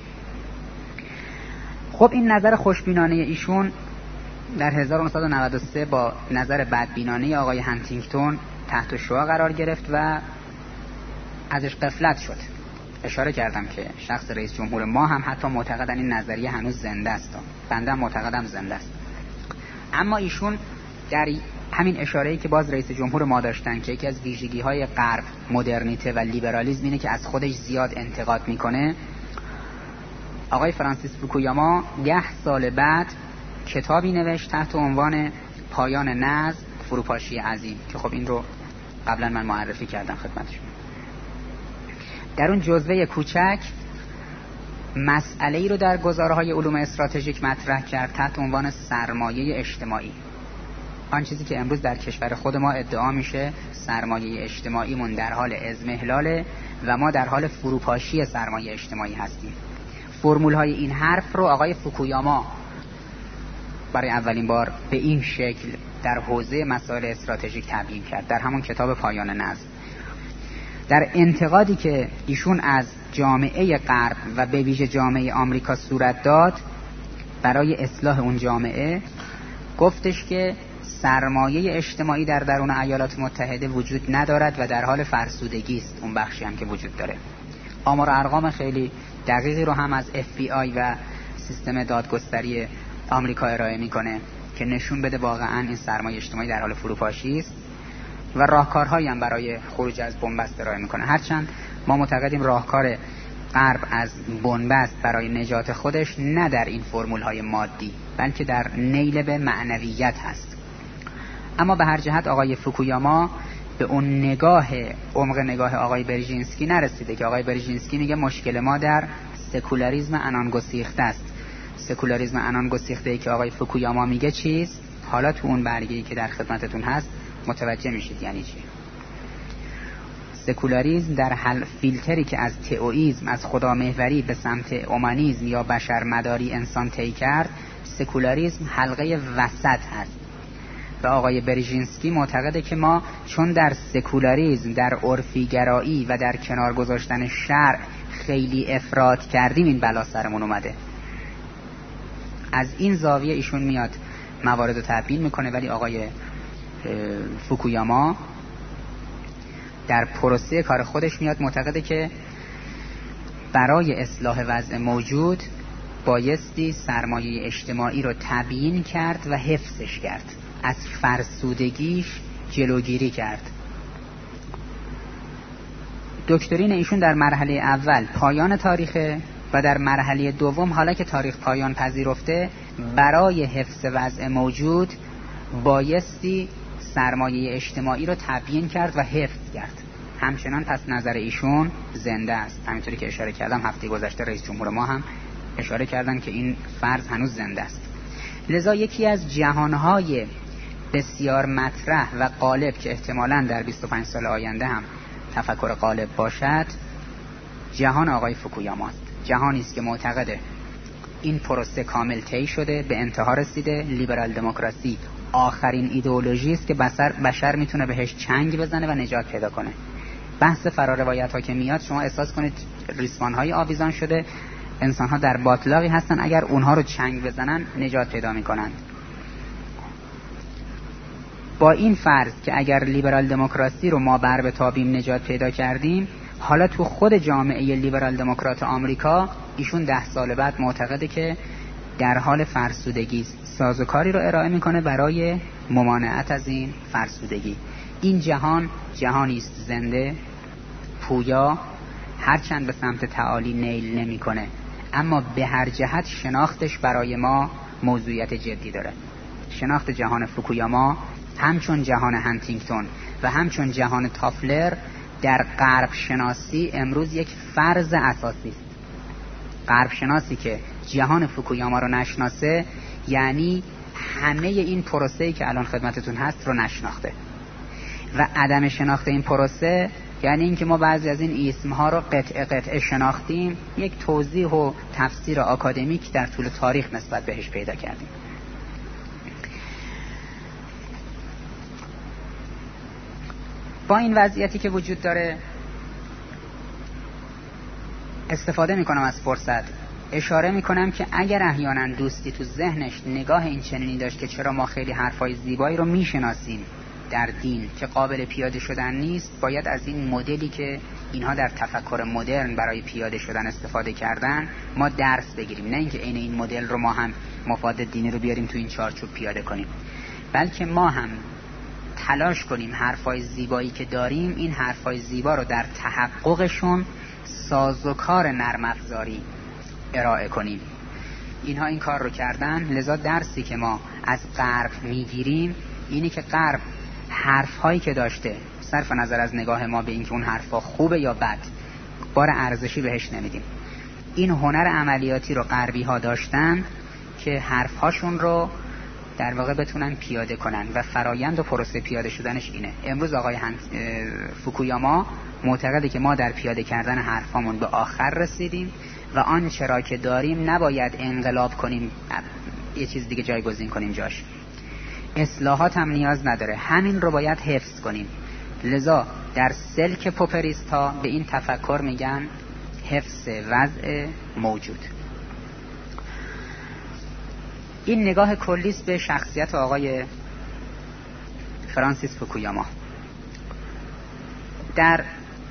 S1: خب این نظر خوشبینانه ایشون در هزار و نهصد و نود و سه با نظر بدبینانه آقای هانتینگتون تحت شعاع قرار گرفت و ازش غفلت شد. اشاره کردم که شخص رئیس جمهور ما هم حتی معتقدن این نظریه هنوز زنده است. بنده هم معتقدم زنده است. اما ایشون در همین اشاره‌ای که باز رئیس جمهور ما داشتن که یکی از ویژگی‌های غرب، مدرنیته و لیبرالیسم اینه که از خودش زیاد انتقاد میکنه، آقای فرانسیس فوکویاما ده سال بعد کتابی نوشت تحت عنوان پایان نظم، فروپاشی عظیم، که خب این رو قبلا من معرفی کردم خدمتشون. در اون جزوه کوچک مسئله‌ای رو در گزارهای علوم استراتژیک مطرح کرد تحت عنوان سرمایه اجتماعی. آن چیزی که امروز در کشور خود ما ادعا میشه سرمایه اجتماعیمون در حال اضمحلاله و ما در حال فروپاشی سرمایه اجتماعی هستیم. فرمول‌های این حرف رو آقای فوکویاما برای اولین بار به این شکل در حوزه مسائل استراتژیک تبیین کرد در همون کتاب پایان نظم. در انتقادی که ایشون از جامعه غرب و به ویژه جامعه آمریکا صورت داد برای اصلاح اون جامعه، گفتش که سرمایه اجتماعی در درون ایالات متحده وجود ندارد و در حال فرسودگی است. اون بخشی هم که وجود داره. آمار و ارقام خیلی دقیقی رو هم از اف بی آی و سیستم دادگستری آمریکا ارائه میکنه که نشون بده واقعا این سرمایه اجتماعی در حال فروپاشی است و راهکارهایی هم برای خروج از بنبست ارائه میکنه. هرچند ما معتقدیم راهکار غرب از بنبست برای نجات خودش نه در این فرمول‌های مادی بلکه در نیل به معنویت هست. اما به هر جهت آقای فوکویاما به اون نگاه عمق نگاه آقای برژینسکی نرسیده که آقای برژینسکی میگه مشکل ما در سکولاریسم عنان گسیخته است. سکولاریسم عنان گسیخته ای که آقای فوکویاما میگه چیست؟ حالا تو اون برگه‌ای که در خدمتتون هست متوجه میشید یعنی چی. سکولاریسم در حل فیلتری که از تئوئیسم، از خدامحوری به سمت اومانیسم یا بشر مداری انسان طی کرد، سکولاریسم حلقه وسط هست و آقای برژینسکی معتقده که ما چون در سکولاریسم، در عرفیگرایی و در کنار گذاشتن شرع خیلی افراط کردیم این بلا سرمون اومده. از این زاویه ایشون میاد موارد رو تبیین میکنه، ولی آقای فوکویاما در پروسه کار خودش میاد معتقده که برای اصلاح وضع موجود بایستی سرمایه اجتماعی رو تبیین کرد و حفظش کرد، از فرسودگیش جلوگیری کرد. دکترین ایشون در مرحله اول پایان تاریخه و در مرحله دوم حالا که تاریخ پایان پذیرفته برای حفظ وضع موجود بایستی سرمایه اجتماعی رو تبیین کرد و حفظ کرد. همچنان پس نظر ایشون زنده است. همینطوری که اشاره کردم هفته گذشته رئیس جمهور ما هم اشاره کردن که این فرض هنوز زنده است. لذا یکی از جهانهای بسیار مطرح و غالب که احتمالاً در بیست و پنج سال آینده هم تفکر غالب باشد، جهان آقای فوکویاما است. جهانی است که معتقده این پروسه کامل طی شده، به انتها رسیده. لیبرال دموکراسی آخرین ایدئولوژی است که بشر بشر میتونه بهش چنگ بزنه و نجات پیدا کنه. بحث فراروایت ها که میاد شما احساس کنید ریسمان های آویزان شده، انسان ها در باطلاقی هستن، اگر اونها رو چنگ بزنن نجات پیدا میکنند. با این فرض که اگر لیبرال دموکراسی رو ما بر بتابیم نجات پیدا کردیم، حالا تو خود جامعه لیبرال دموکرات آمریکا ایشون ده سال بعد معتقده که در حال فرسودگی است، سازوکاری رو ارائه میکنه برای ممانعت از این فرسودگی. این جهان جهانی است زنده، پویا، هرچند به سمت تعالی نیل نمیکنه، اما به هر جهت شناختش برای ما موضوعیت جدی داره. شناخت جهان فوکویاما همچون جهان هانتینگتون و همچون جهان تافلر در غرب شناسی امروز یک فرض اساسی است. غرب شناسی که جهان فوکویاما رو نشناسه یعنی همه این پروسه‌ای که الان خدمتتون هست رو نشناخته. و عدم شناخت این پروسه یعنی اینکه ما بعضی از این اسمها رو قطعه قطعه شناختیم، یک توضیح و تفسیر آکادمیک در طول تاریخ نسبت بهش پیدا کردیم. با این وضعیتی که وجود داره استفاده میکنم از فرصت، اشاره میکنم که اگر احیانا دوستی تو ذهنش نگاه این چنینی داشت که چرا ما خیلی حرفای زیبایی رو میشناسیم در دین که قابل پیاده شدن نیست، باید از این مدلی که اینها در تفکر مدرن برای پیاده شدن استفاده کردن ما درس بگیریم، نه اینکه عین این مدل رو ما هم مفاد دینی رو بیاریم تو این چارچوب پیاده کنیم، بلکه ما هم تلاش کنیم حرفای زیبایی که داریم این حرفای زیبا رو در تحققشون سازوکار نرم افزاری ارائه کنیم. اینها این کار رو کردن، لذا درسی که ما از غرب میگیریم اینی که غرب حرفهایی که داشته صرف نظر از نگاه ما به اینکه اون حرفا خوبه یا بد بار ارزشی بهش نمیدیم. این هنر عملیاتی رو غربی ها داشتن که حرفهاشون رو در واقع بتونن پیاده کنن و فرایند و پروسه پیاده شدنش اینه. امروز آقای فوکویاما معتقده که ما در پیاده کردن حرفامون به آخر رسیدیم و آن چرا که داریم نباید انقلاب کنیم یه چیز دیگه جایگزین کنیم جاش. اصلاحات هم نیاز نداره، همین رو باید حفظ کنیم. لذا در سلک پوپریست ها به این تفکر میگن حفظ وضع موجود. این نگاه کلیست به شخصیت آقای فرانسیس فوکویاما. در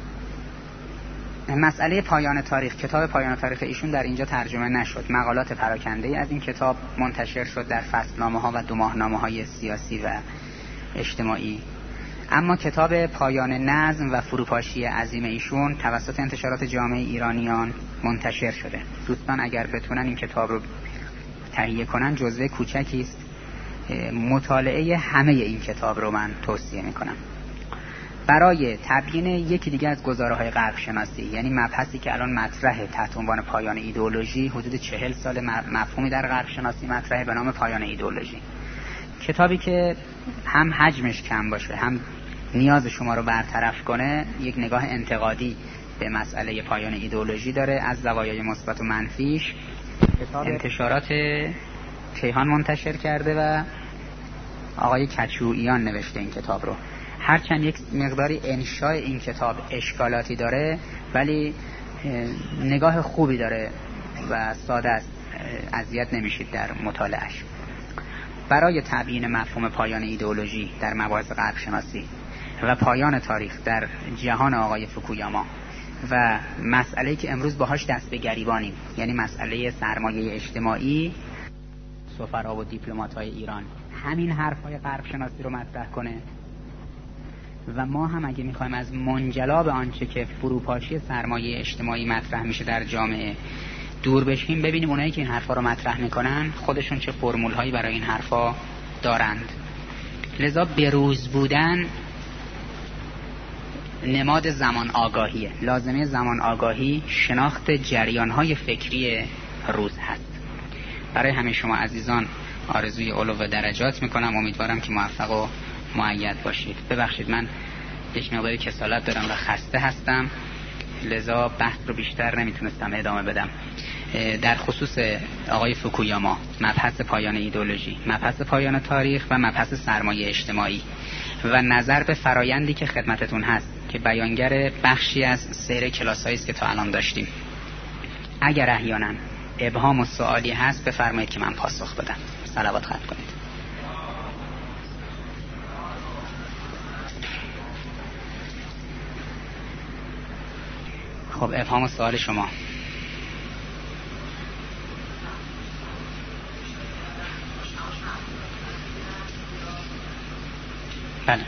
S1: مسئله پایان تاریخ، کتاب پایان تاریخ ایشون در اینجا ترجمه نشد، مقالات پراکنده از این کتاب منتشر شد در فصلنامه ها و دو ماهنامه های سیاسی و اجتماعی، اما کتاب پایان نظم و فروپاشی عظیم ایشون توسط انتشارات جامعه ایرانیان منتشر شده. دوستان اگر بتونن این کتاب رو تهیه کنن جزوه کوچکی است، مطالعه همه این کتاب رو من توصیه میکنم. برای تبیین یکی دیگه از گزاره‌های غرب شناسی، یعنی مبحثی که الان مطرحه تحت عنوان پایان ایدئولوژی، حدود چهل سال مفهومی در غرب شناسی مطرحه به نام پایان ایدئولوژی. کتابی که هم حجمش کم باشه هم نیاز شما رو برطرف کنه، یک نگاه انتقادی به مسئله پایان ایدئولوژی داره از زوایای مثبت و منفیش. انتشارات کیهان منتشر کرده و آقای کچوییان نوشته این کتاب رو. هرچند یک مقداری انشاء این کتاب اشکالاتی داره ولی نگاه خوبی داره و ساده است، اذیت نمیشید در مطالعهش. برای تبیین مفهوم پایان ایدئولوژی در مباحث غرب شناسی و پایان تاریخ در جهان آقای فوکویاما و مسئله‌ای که امروز باهاش دست به گریبانیم، یعنی مسئله سرمایه اجتماعی، سفرا و دیپلمات‌های ایران همین حرف‌های غرب شناسی رو مطرح کنه و ما هم اگه میخوایم از منجلاب آنچه که فروپاشی سرمایه اجتماعی مطرح میشه در جامعه دور بشیم، ببینیم اونایی که این حرفا رو مطرح میکنن خودشون چه فرمول‌هایی برای این حرفا دارند. لذا بروز بودن نماد زمان آگاهیه. لازمه زمان آگاهی شناخت جریان‌های فکری روز هست. برای همه شما عزیزان آرزوی علو و درجات میکنم. امیدوارم که موفق و مؤید باشید. ببخشید من یک مقداری کسالت دارم و خسته هستم، لذا بحث رو بیشتر نمیتونستم ادامه بدم. در خصوص آقای فوکویاما، مبحث پایان ایدئولوژی، مبحث پایان تاریخ و مبحث سرمایه اجتماعی و نظر به فرایندی که خدمتتون هست که بیانگر بخشی از سیر کلاسایی است که تا الان داشتیم، اگر احیانا ابهام و سوالی هست بفرمایید که من پاسخ بدم. صلوات ختم کنید. خب ابهام و سوال شما. بله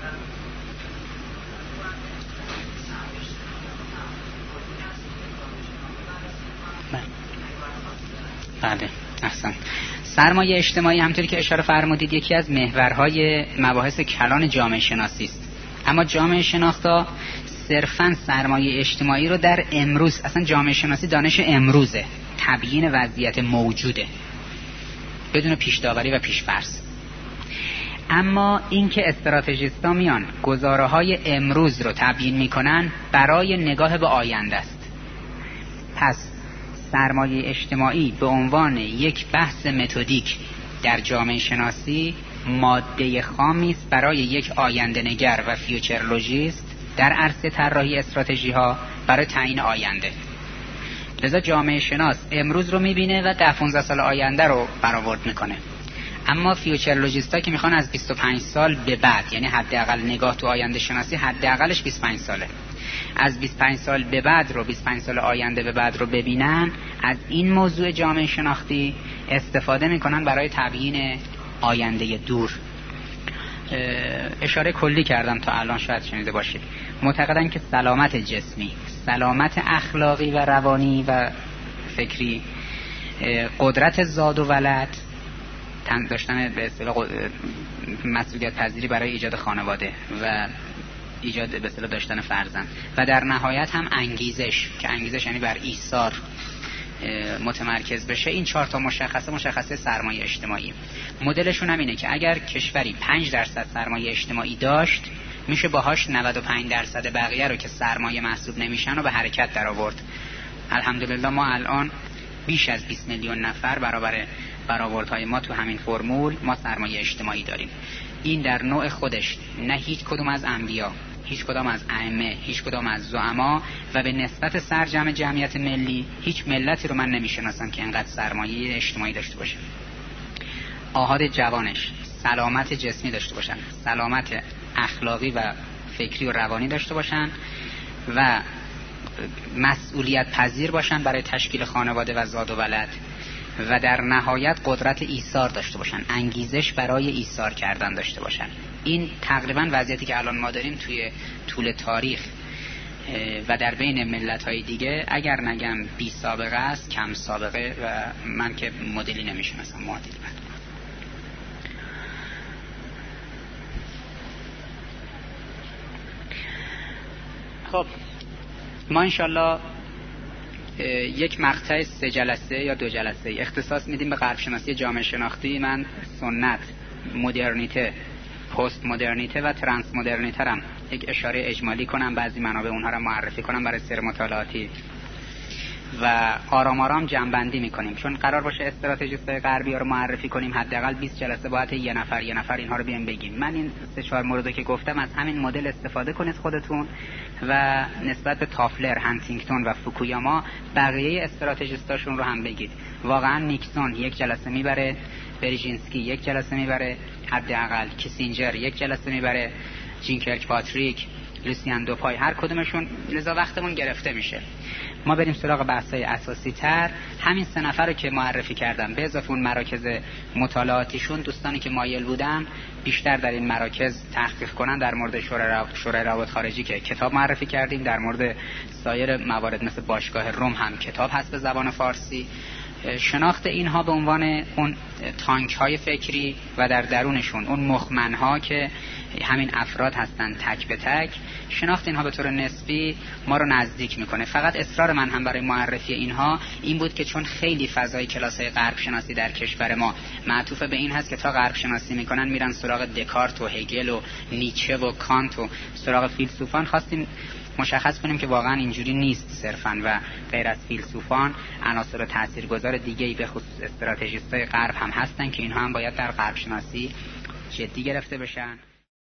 S1: بله احسن. سرمایه اجتماعی همطوری که اشاره فرمودید یکی از محورهای مباحث کلان جامعه شناسی است، اما جامعه شناختا صرفاً سرمایه اجتماعی رو در امروز، اصلا جامعه شناسی دانش امروزه، تبیین وضعیت موجوده بدون پیش داوری و پیش فرض. اما اینکه استراتژیستا میان گزاره‌های امروز رو تبیین میکنن برای نگاه به آینده است. پس سرمایه اجتماعی به عنوان یک بحث متدیک در جامعه شناسی ماده خامی است برای یک آینده نگر و فیوچرولوژیست در عرصه طراحی استراتژی ها برای تعیین آینده. لذا جامعه شناس امروز رو میبینه و ده پانزده سال آینده رو برآورد میکنه. اما فیوچرولوژیستا که میخوان از بیست و پنج سال به بعد، یعنی حداقل نگاه تو آینده شناسی حداقلش بیست و پنج ساله، از بیست و پنج سال به بعد رو، بیست و پنج سال آینده به بعد رو ببینن، از این موضوع جامعه شناختی استفاده میکنن برای تبیین آینده دور. اشاره کلی کردم تا الان، شاید شنیده باشید. معتقدن که سلامت جسمی، سلامت اخلاقی و روانی و فکری، قدرت زاد و ولد، داشتن به اصطلاح مسئولیت پذیری برای ایجاد خانواده و ایجاد به اصطلاح داشتن فرزند، و در نهایت هم انگیزش، که انگیزش یعنی بر ایثار متمرکز بشه. این چهار تا مشخصه مشخصه سرمایه اجتماعی. مدلشون هم اینه که اگر کشوری پنج درصد سرمایه اجتماعی داشت، میشه باهاش نود و پنج درصد بقیه رو که سرمایه محسوب نمیشن و به حرکت در آورد. الحمدلله ما الان بیش از بیست میلیون نفر برابر برآوردهای ما تو همین فرمول ما سرمایه اجتماعی داریم. این در نوع خودش نه هیچ کدوم از انبیا، هیچ کدام از ائمه، هیچ کدام از زعما و به نسبت سرجم جمعیت ملی هیچ ملتی رو من نمیشناسم که اینقدر سرمایه اجتماعی داشته باشه. آحاد جوانش سلامت جسمی داشته باشن، سلامت اخلاقی و فکری و روانی داشته باشن و مسئولیت پذیر باشن برای تشکیل خانواده و زاد و ولد، و در نهایت قدرت ایثار داشته باشن، انگیزش برای ایثار کردن داشته باشن. این تقریبا وضعیتی که الان ما داریم توی طول تاریخ و در بین ملت‌های دیگه، اگر نگم بی سابقه است، کم سابقه، و من که مدلی نمیشناسم معادلی. خب ما انشالله یک مقطع سه جلسه یا دو جلسه اختصاص میدیم به غرب شناسی جامعه شناختی. من سنت، مدرنیته، پست مدرنیته و ترانس مدرنیته رم یک اشاره اجمالی کنم، بعضی منابع اونها رو معرفی کنم برای سیر مطالعاتی و آرام آرام جمع‌بندی میکنیم. چون قرار باشه استراتژیست‌های غربی ها رو معرفی کنیم، حداقل بیست جلسه باید یه نفر یه نفر اینها رو بیان بگیم. من این سه چهار موردو که گفتم از همین مدل استفاده کنید خودتون، و نسبت به تافلر، هانتینگتون و فوکویاما بقیه استراتژیستاشون رو هم بگید. واقعا نیکسون یک جلسه میبره، برژینسکی یک جلسه میبره، حداقل کیسینجر یک جلسه میبره، جین کرک پاتریک، لوسیان دوپای، هر کدومشون. لذا وقتمون گرفته میشه. ما بریم سراغ بحث‌های اساسی تر. همین سه نفر رو که معرفی کردم به اضافه اون مراکز مطالعاتیشون، دوستانی که مایل بودن بیشتر در این مراکز تحقیق کنن در مورد شورای روابط خارجی که کتاب معرفی کردیم، در مورد سایر موارد مثل باشگاه روم هم کتاب هست به زبان فارسی، شناخت اینها به عنوان اون تانک های فکری و در درونشون اون مخمن ها که همین افراد هستن تک به تک، شناخت اینها به طور نسبی ما رو نزدیک میکنه. فقط اصرار من هم برای معرفی اینها این بود که چون خیلی فضای کلاسای غرب شناسی در کشور ما معطوف به این هست که تا غرب شناسی میکنن میرن سراغ دکارت و هگل و نیچه و کانت و سراغ فیلسوفان، خواستیم مشخص کنیم که واقعا اینجوری نیست صرفاً و غیر از فیلسوفان عناصر تاثیرگذار دیگه‌ای به خصوص استراتژیستای غرب هم هستن که اینها هم باید در غرب شناسی جدی گرفته بشن.